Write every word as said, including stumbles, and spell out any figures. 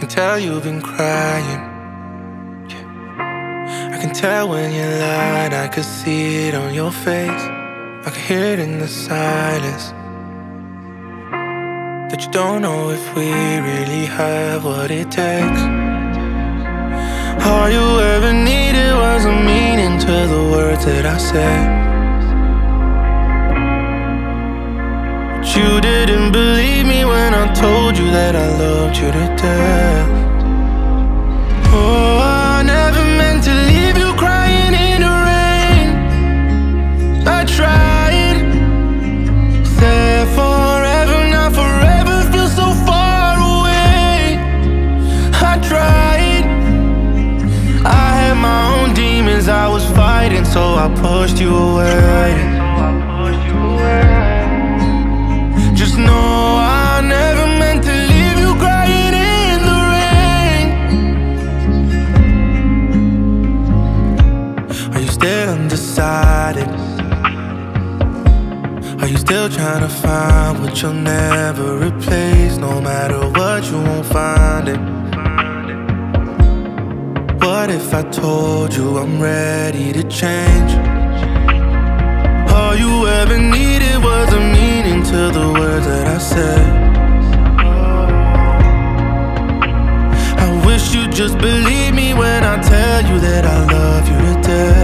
tell you've been crying. Yeah. I can tell when you lied, I could see it on your face. I could hear it in the silence, that you don't know if we really have what it takes. All you ever needed was a meaning to the words that I said. But you didn't believe me when I told you that I loved you to death. Oh, I never meant to leave you crying in the rain. I tried, said forever, now forever feels so far away. I tried, I had my own demons I was fighting, so I pushed you away. Just know I never meant to leave you crying in the rain. Are you still undecided? Are you still trying to find what you'll never replace? No matter what, you won't find it. What if I told you I'm ready to change? All you ever needed was a meaning to the words that I said. I wish you'd just believe me when I tell you that I love you to death.